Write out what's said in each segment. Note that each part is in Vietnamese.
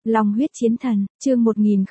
Long huyết chiến thần, chương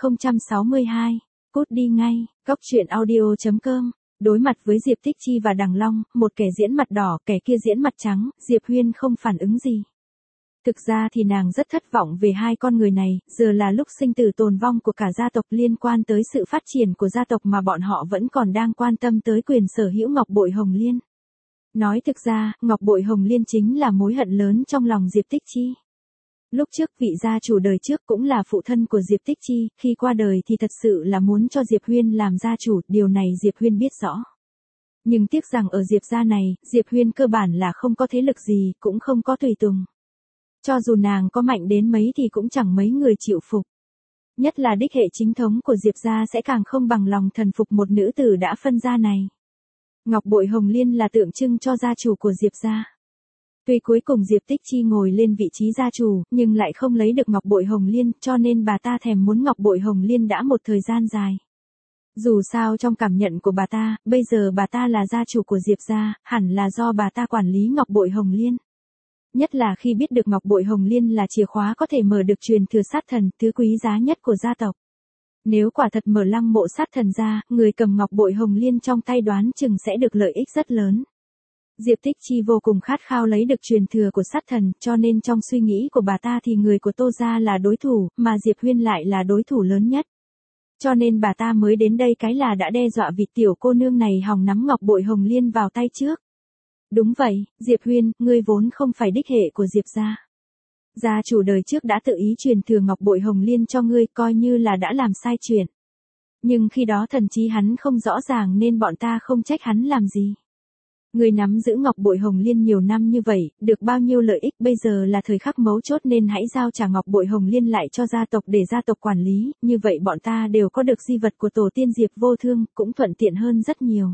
1062. Cút đi ngay, góc truyện audio.com. Đối mặt với Diệp Tích Chi và Đằng Long, một kẻ diễn mặt đỏ, kẻ kia diễn mặt trắng, Diệp Huyên không phản ứng gì. Thực ra thì nàng rất thất vọng về hai con người này, giờ là lúc sinh tử tồn vong của cả gia tộc liên quan tới sự phát triển của gia tộc mà bọn họ vẫn còn đang quan tâm tới quyền sở hữu Ngọc Bội Hồng Liên. Nói thực ra, Ngọc Bội Hồng Liên chính là mối hận lớn trong lòng Diệp Tích Chi. Lúc trước vị gia chủ đời trước cũng là phụ thân của Diệp Tích Chi, khi qua đời thì thật sự là muốn cho Diệp Huyên làm gia chủ, điều này Diệp Huyên biết rõ. Nhưng tiếc rằng ở Diệp gia này, Diệp Huyên cơ bản là không có thế lực gì, cũng không có tùy tùng. Cho dù nàng có mạnh đến mấy thì cũng chẳng mấy người chịu phục. Nhất là đích hệ chính thống của Diệp gia sẽ càng không bằng lòng thần phục một nữ tử đã phân gia này. Ngọc Bội Hồng Liên là tượng trưng cho gia chủ của Diệp gia. Tuy cuối cùng Diệp Tích Chi ngồi lên vị trí gia chủ, nhưng lại không lấy được Ngọc Bội Hồng Liên, cho nên bà ta thèm muốn Ngọc Bội Hồng Liên đã một thời gian dài. Dù sao trong cảm nhận của bà ta, bây giờ bà ta là gia chủ của Diệp gia, hẳn là do bà ta quản lý Ngọc Bội Hồng Liên. Nhất là khi biết được Ngọc Bội Hồng Liên là chìa khóa có thể mở được truyền thừa sát thần, thứ quý giá nhất của gia tộc. Nếu quả thật mở lăng mộ sát thần ra, người cầm Ngọc Bội Hồng Liên trong tay đoán chừng sẽ được lợi ích rất lớn. Diệp Tích Chi vô cùng khát khao lấy được truyền thừa của sát thần, cho nên trong suy nghĩ của bà ta thì người của Tô gia là đối thủ, mà Diệp Huyên lại là đối thủ lớn nhất. Cho nên bà ta mới đến đây cái là đã đe dọa vị tiểu cô nương này hòng nắm Ngọc Bội Hồng Liên vào tay trước. Đúng vậy, Diệp Huyên, ngươi vốn không phải đích hệ của Diệp gia. Gia chủ đời trước đã tự ý truyền thừa Ngọc Bội Hồng Liên cho ngươi, coi như là đã làm sai chuyện. Nhưng khi đó thần trí hắn không rõ ràng nên bọn ta không trách hắn làm gì. Ngươi nắm giữ Ngọc Bội Hồng Liên nhiều năm như vậy, được bao nhiêu lợi ích, bây giờ là thời khắc mấu chốt nên hãy giao trả Ngọc Bội Hồng Liên lại cho gia tộc để gia tộc quản lý, như vậy bọn ta đều có được di vật của tổ tiên Diệp Vô Thương, cũng thuận tiện hơn rất nhiều.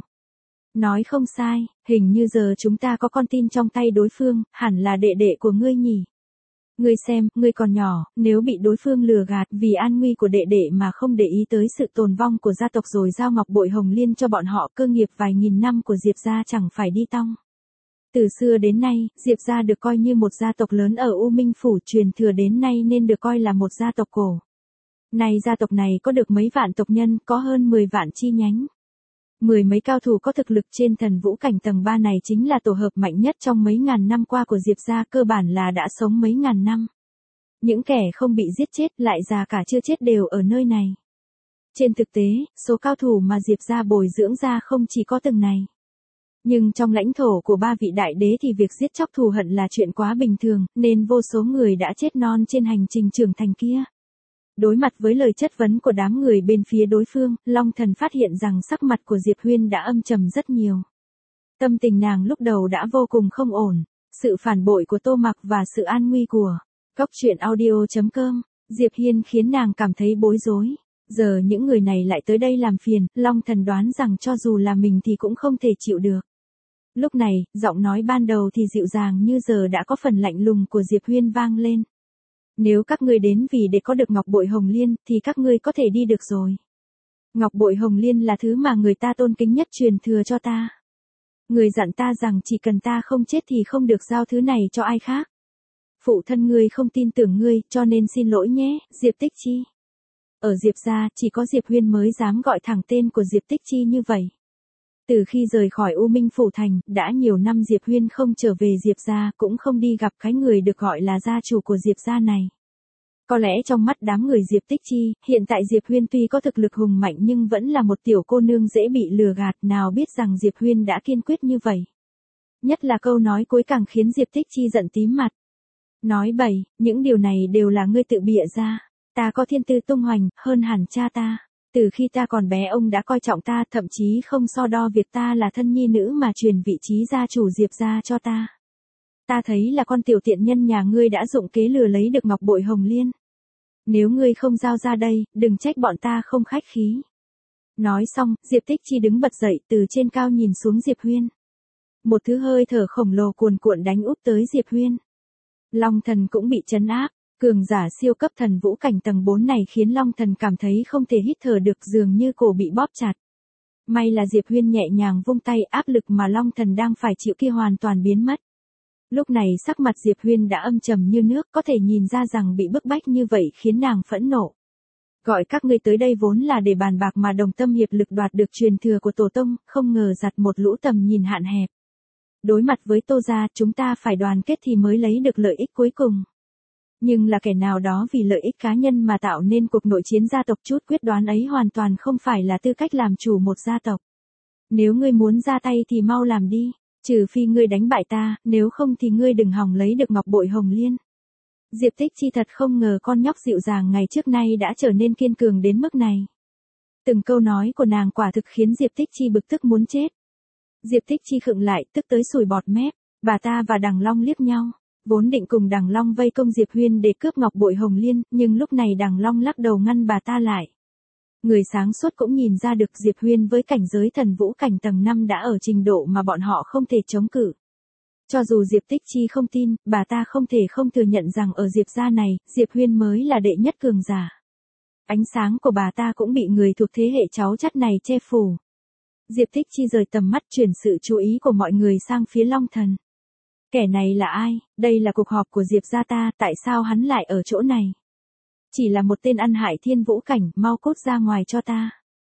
Nói không sai, hình như giờ chúng ta có con tin trong tay đối phương, hẳn là đệ đệ của ngươi nhỉ. Ngươi xem, ngươi còn nhỏ, nếu bị đối phương lừa gạt vì an nguy của đệ đệ mà không để ý tới sự tồn vong của gia tộc rồi giao Ngọc Bội Hồng Liên cho bọn họ, cơ nghiệp vài nghìn năm của Diệp gia chẳng phải đi tong. Từ xưa đến nay, Diệp gia được coi như một gia tộc lớn ở U Minh Phủ, truyền thừa đến nay nên được coi là một gia tộc cổ. Nay gia tộc này có được mấy vạn tộc nhân, có hơn 10 vạn chi nhánh. Mười mấy cao thủ có thực lực trên thần vũ cảnh tầng 3 này chính là tổ hợp mạnh nhất trong mấy ngàn năm qua của Diệp gia, cơ bản là đã sống mấy ngàn năm. Những kẻ không bị giết chết lại già cả chưa chết đều ở nơi này. Trên thực tế, số cao thủ mà Diệp gia bồi dưỡng ra không chỉ có từng này. Nhưng trong lãnh thổ của ba vị đại đế thì việc giết chóc thù hận là chuyện quá bình thường, nên vô số người đã chết non trên hành trình trưởng thành kia. Đối mặt với lời chất vấn của đám người bên phía đối phương, Long Thần phát hiện rằng sắc mặt của Diệp Huyên đã âm trầm rất nhiều. Tâm tình nàng lúc đầu đã vô cùng không ổn, sự phản bội của Tô Mặc và sự an nguy của góc truyện audio.com, Diệp Hiên khiến nàng cảm thấy bối rối. Giờ những người này lại tới đây làm phiền, Long Thần đoán rằng cho dù là mình thì cũng không thể chịu được. Lúc này, giọng nói ban đầu thì dịu dàng như giờ đã có phần lạnh lùng của Diệp Huyên vang lên. Nếu các ngươi đến vì để có được Ngọc Bội Hồng Liên, thì các ngươi có thể đi được rồi. Ngọc Bội Hồng Liên là thứ mà người ta tôn kính nhất truyền thừa cho ta. Người dặn ta rằng chỉ cần ta không chết thì không được giao thứ này cho ai khác. Phụ thân ngươi không tin tưởng ngươi, cho nên xin lỗi nhé, Diệp Tích Chi. Ở Diệp gia, chỉ có Diệp Huyên mới dám gọi thẳng tên của Diệp Tích Chi như vậy. Từ khi rời khỏi U Minh Phủ Thành, đã nhiều năm Diệp Huyên không trở về Diệp gia, cũng không đi gặp cái người được gọi là gia chủ của Diệp gia này. Có lẽ trong mắt đám người Diệp Tích Chi, hiện tại Diệp Huyên tuy có thực lực hùng mạnh nhưng vẫn là một tiểu cô nương dễ bị lừa gạt, nào biết rằng Diệp Huyên đã kiên quyết như vậy. Nhất là câu nói cuối càng khiến Diệp Tích Chi giận tím mặt. Nói bậy, những điều này đều là ngươi tự bịa ra. Ta có thiên tư tung hoành, hơn hẳn cha ta. Từ khi ta còn bé ông đã coi trọng ta, thậm chí không so đo việc ta là thân nhi nữ mà truyền vị trí gia chủ Diệp gia cho ta. Ta thấy là con tiểu tiện nhân nhà ngươi đã dụng kế lừa lấy được Ngọc Bội Hồng Liên. Nếu ngươi không giao ra đây, đừng trách bọn ta không khách khí. Nói xong, Diệp Tích Chi đứng bật dậy từ trên cao nhìn xuống Diệp Huyên. Một thứ hơi thở khổng lồ cuồn cuộn đánh úp tới Diệp Huyên. Long Thần cũng bị trấn áp. Cường giả siêu cấp thần vũ cảnh tầng 4 này khiến Long Thần cảm thấy không thể hít thở được, dường như cổ bị bóp chặt. May là Diệp Huyên nhẹ nhàng vung tay, áp lực mà Long Thần đang phải chịu kia hoàn toàn biến mất. Lúc này sắc mặt Diệp Huyên đã âm trầm như nước, có thể nhìn ra rằng bị bức bách như vậy khiến nàng phẫn nộ. Gọi các ngươi tới đây vốn là để bàn bạc mà đồng tâm hiệp lực đoạt được truyền thừa của tổ tông, không ngờ giặt một lũ tầm nhìn hạn hẹp. Đối mặt với Tô gia, chúng ta phải đoàn kết thì mới lấy được lợi ích cuối cùng. Nhưng là kẻ nào đó vì lợi ích cá nhân mà tạo nên cuộc nội chiến gia tộc, chút quyết đoán ấy hoàn toàn không phải là tư cách làm chủ một gia tộc. Nếu ngươi muốn ra tay thì mau làm đi, trừ phi ngươi đánh bại ta, nếu không thì ngươi đừng hòng lấy được ngọc bội hồng liên. Diệp Tích Chi thật không ngờ con nhóc dịu dàng ngày trước nay đã trở nên kiên cường đến mức này. Từng câu nói của nàng quả thực khiến Diệp Tích Chi bực tức muốn chết. Diệp Tích Chi khựng lại, tức tới sùi bọt mép, bà ta và Đằng Long liếc nhau, vốn định cùng Đằng Long vây công Diệp Huyên để cướp ngọc bội hồng liên, nhưng lúc này Đằng Long lắc đầu ngăn bà ta lại. Người sáng suốt cũng nhìn ra được Diệp Huyên với cảnh giới thần vũ cảnh tầng 5 đã ở trình độ mà bọn họ không thể chống cự. Cho dù Diệp Tích Chi không tin, bà ta không thể không thừa nhận rằng ở Diệp gia này, Diệp Huyên mới là đệ nhất cường giả. Ánh sáng của bà ta cũng bị người thuộc thế hệ cháu chắt này che phủ. Diệp Tích Chi rời tầm mắt, chuyển sự chú ý của mọi người sang phía Long Thần. Kẻ này là ai? Đây là cuộc họp của Diệp gia ta, tại sao hắn lại ở chỗ này? Chỉ là một tên ăn hại thiên vũ cảnh, mau cút ra ngoài cho ta.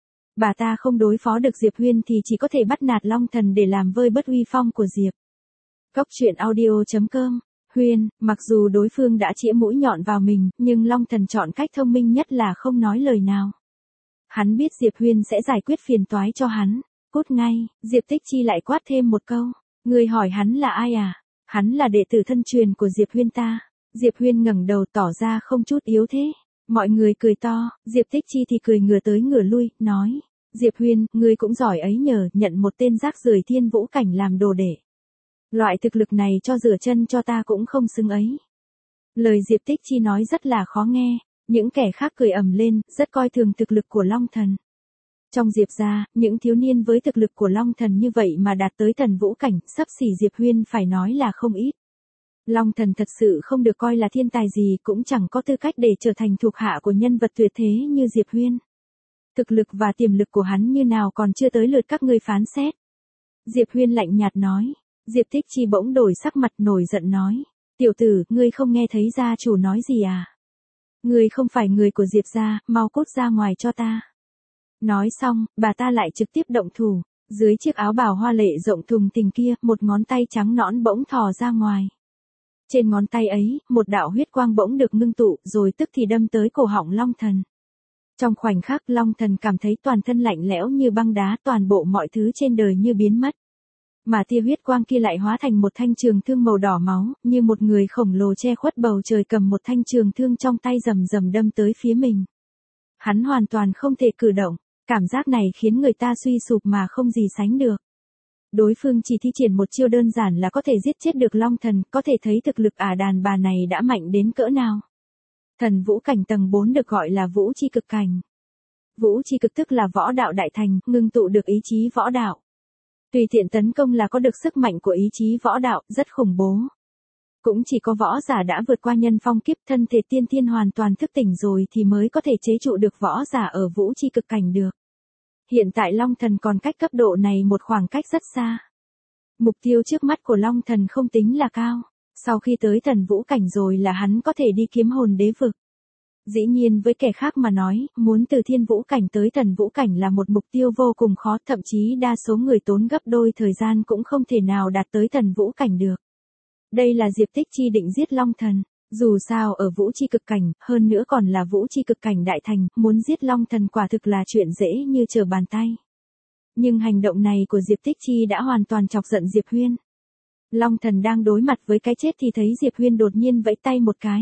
Bà ta không đối phó được Diệp Huyên thì chỉ có thể bắt nạt Long Thần để làm vơi bớt uy phong của Diệp. Cốc truyện audio.com. Huyên, mặc dù đối phương đã chĩa mũi nhọn vào mình, nhưng Long Thần chọn cách thông minh nhất là không nói lời nào. Hắn biết Diệp Huyên sẽ giải quyết phiền toái cho hắn. Cút ngay, Diệp Tích Chi lại quát thêm một câu. Người hỏi hắn là ai à? Hắn là đệ tử thân truyền của Diệp Huyên ta. Diệp Huyên ngẩng đầu tỏ ra không chút yếu thế. Mọi người cười to, Diệp Tích Chi thì cười ngửa tới ngửa lui, nói. Diệp Huyên, ngươi cũng giỏi ấy nhờ, nhận một tên rác rưởi thiên vũ cảnh làm đồ đệ. Loại thực lực này cho rửa chân cho ta cũng không xứng ấy. Lời Diệp Tích Chi nói rất là khó nghe, những kẻ khác cười ầm lên, rất coi thường thực lực của Long Thần. Trong Diệp gia, những thiếu niên với thực lực của Long Thần như vậy mà đạt tới thần vũ cảnh, xấp xỉ Diệp Huyên phải nói là không ít. Long Thần thật sự không được coi là thiên tài gì, cũng chẳng có tư cách để trở thành thuộc hạ của nhân vật tuyệt thế như Diệp Huyên. Thực lực và tiềm lực của hắn như nào còn chưa tới lượt các ngươi phán xét. Diệp Huyên lạnh nhạt nói. Diệp Tích Chi bỗng đổi sắc mặt, nổi giận nói. Tiểu tử, ngươi không nghe thấy gia chủ nói gì à? Ngươi không phải người của Diệp gia, mau cút ra ngoài cho ta. Nói xong, bà ta lại trực tiếp động thủ. Dưới chiếc áo bào hoa lệ rộng thùng thình kia, một ngón tay trắng nõn bỗng thò ra ngoài. Trên ngón tay ấy, một đạo huyết quang bỗng được ngưng tụ, rồi tức thì đâm tới cổ họng Long Thần. Trong khoảnh khắc, Long Thần cảm thấy toàn thân lạnh lẽo như băng đá, toàn bộ mọi thứ trên đời như biến mất. Mà tia huyết quang kia lại hóa thành một thanh trường thương màu đỏ máu, như một người khổng lồ che khuất bầu trời cầm một thanh trường thương trong tay rầm rầm đâm tới phía mình. Hắn hoàn toàn không thể cử động, cảm giác này khiến người ta suy sụp mà không gì sánh được. Đối phương chỉ thi triển một chiêu đơn giản là có thể giết chết được Long Thần, có thể thấy thực lực đàn bà này đã mạnh đến cỡ nào. Thần vũ cảnh tầng 4 được gọi là vũ chi cực cảnh. Vũ chi cực tức là võ đạo đại thành, ngưng tụ được ý chí võ đạo. Tùy tiện tấn công là có được sức mạnh của ý chí võ đạo, rất khủng bố. Cũng chỉ có võ giả đã vượt qua nhân phong kiếp, thân thể tiên thiên hoàn toàn thức tỉnh rồi thì mới có thể chế trụ được võ giả ở vũ chi cực cảnh được. Hiện tại Long Thần còn cách cấp độ này một khoảng cách rất xa. Mục tiêu trước mắt của Long Thần không tính là cao. Sau khi tới thần vũ cảnh rồi là hắn có thể đi kiếm hồn đế vực. Dĩ nhiên với kẻ khác mà nói, muốn từ thiên vũ cảnh tới thần vũ cảnh là một mục tiêu vô cùng khó, thậm chí đa số người tốn gấp đôi thời gian cũng không thể nào đạt tới thần vũ cảnh được. Đây là Diệp Tích Chi định giết Long Thần. Dù sao ở vũ chi cực cảnh, hơn nữa còn là vũ chi cực cảnh đại thành, muốn giết Long Thần quả thực là chuyện dễ như trở bàn tay. Nhưng hành động này của Diệp Tích Chi đã hoàn toàn chọc giận Diệp Huyên. Long Thần đang đối mặt với cái chết thì thấy Diệp Huyên đột nhiên vẫy tay một cái.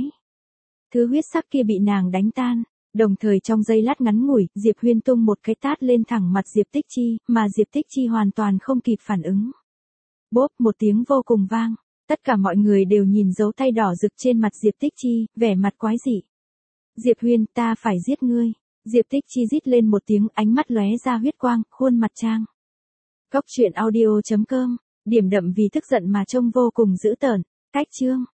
Thứ huyết sắc kia bị nàng đánh tan, đồng thời trong giây lát ngắn ngủi, Diệp Huyên tung một cái tát lên thẳng mặt Diệp Tích Chi, mà Diệp Tích Chi hoàn toàn không kịp phản ứng. Bốp một tiếng vô cùng vang, tất cả mọi người đều nhìn dấu tay đỏ rực trên mặt Diệp Tích Chi, vẻ mặt quái dị. Diệp Huyên, ta phải giết ngươi. Diệp Tích Chi rít lên một tiếng, ánh mắt lóe ra huyết quang, khuôn mặt trang. Cốc truyện audio.com, điểm đậm vì tức giận mà trông vô cùng dữ tợn. Cách chương